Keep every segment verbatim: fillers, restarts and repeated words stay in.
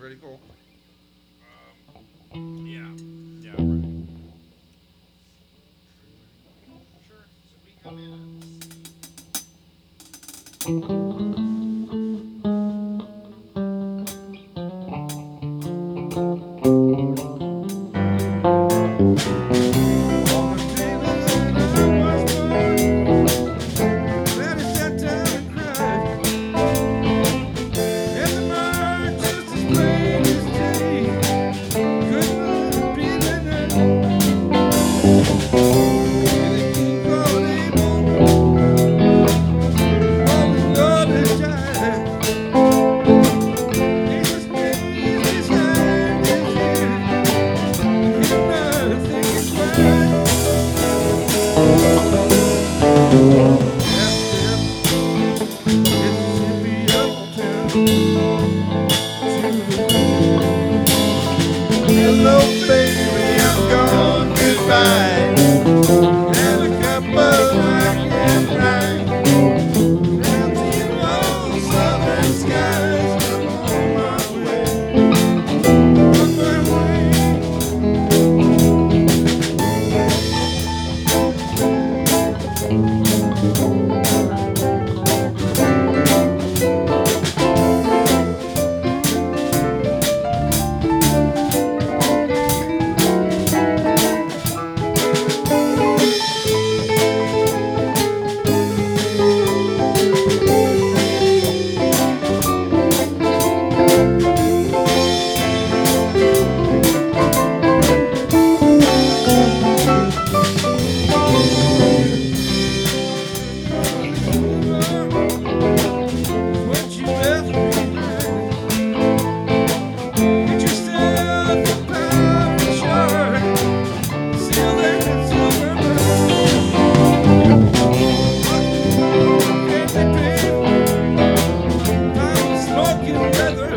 Ready, go. Um, yeah. Yeah, I'm ready. Sure. Should we come in and all the dreaming that I was born, that is that time to cry. And the mind just as plain as day. Couldn't be the night. And they keep calling on, calling all the time. Jesus pays his hand is here. And nothing is right. Mississippi uptown to the hello, baby, I'm gone, goodbye. Have a cup of I can ride. Down to you all southern skies. I'm on my way, on my way. What you left behind. Get yourself a pound shark. Seal that silver mine. What can they pay? I'm smoking leather.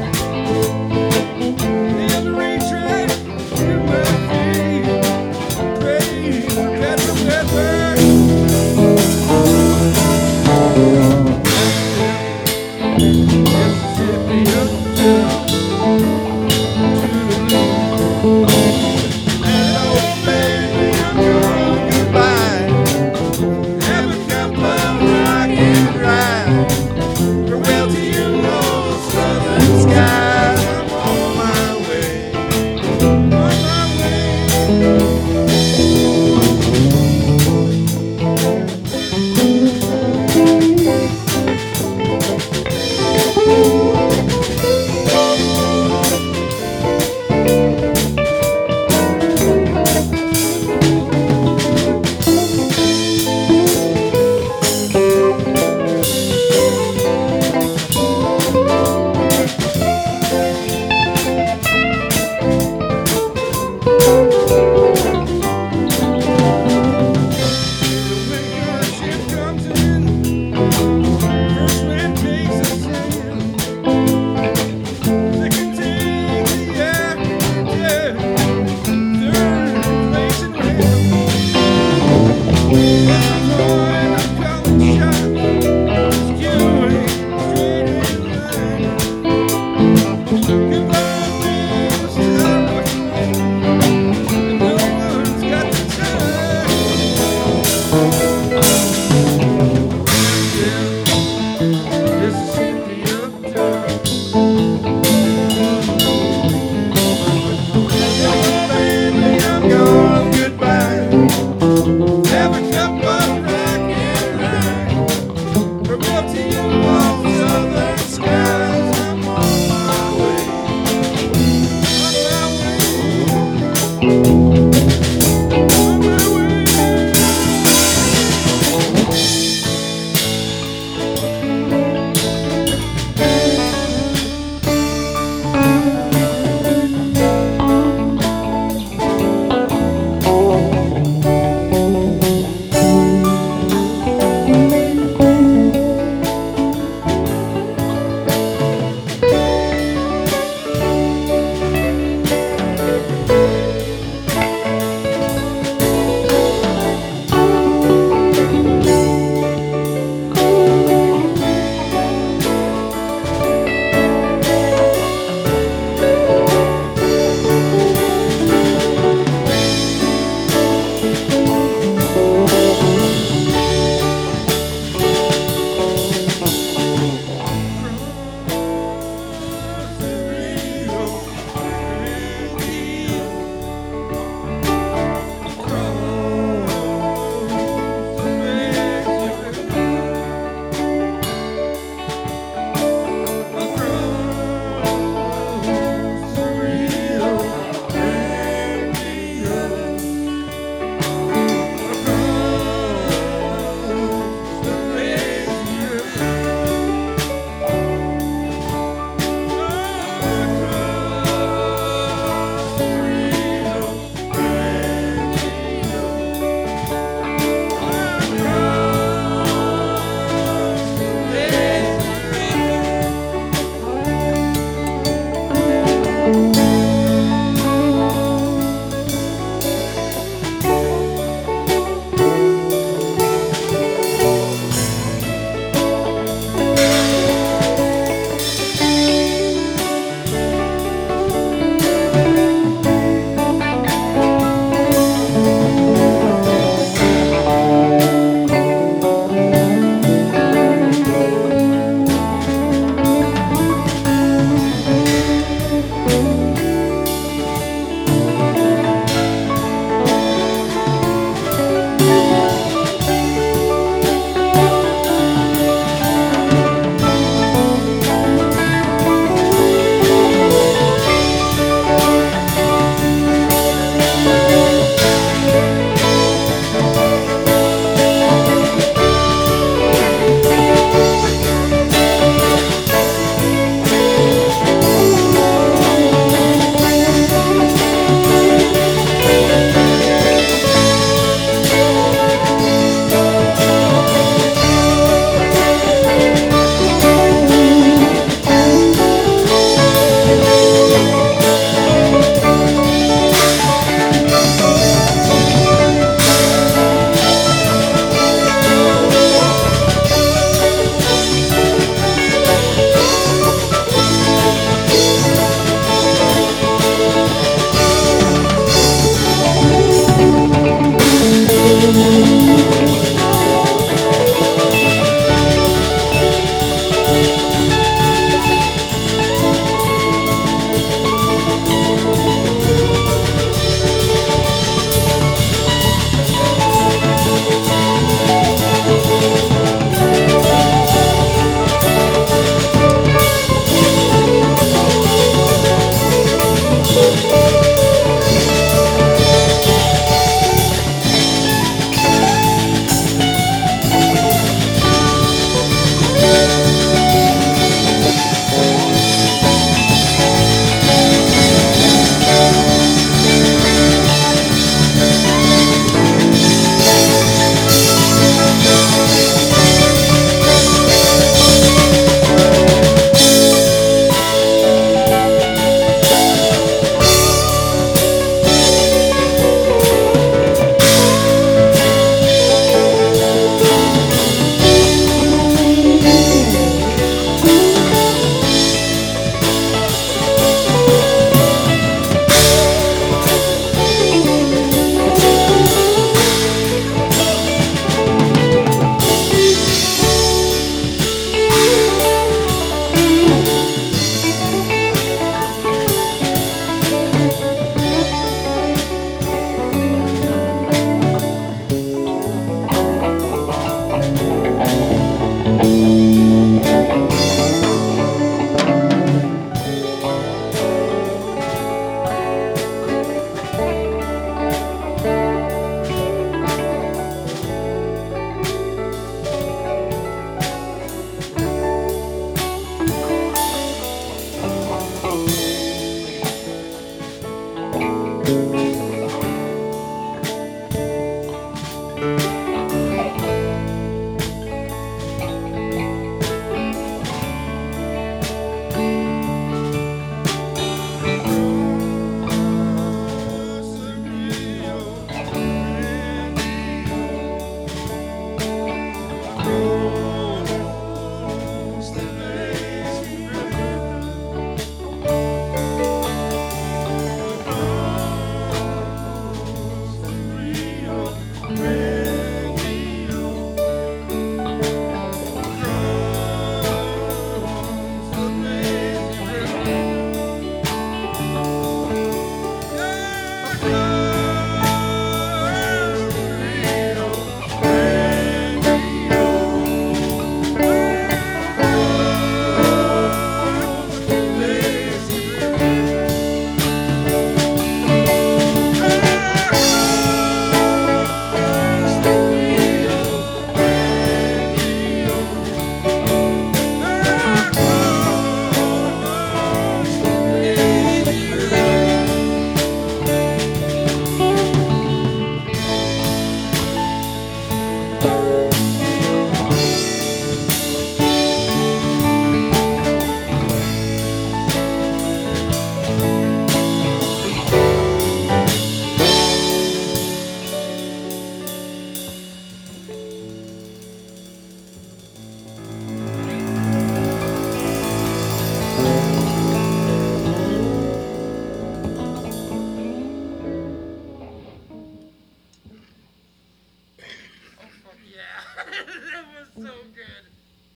In the racetrack, you left me. Pray for better weather. Mississippi uptown to the hello, baby, I'm gone, goodbye. Have a cup of rock and ride. Farewell to you, old southern skies. I'm on my way, on my way.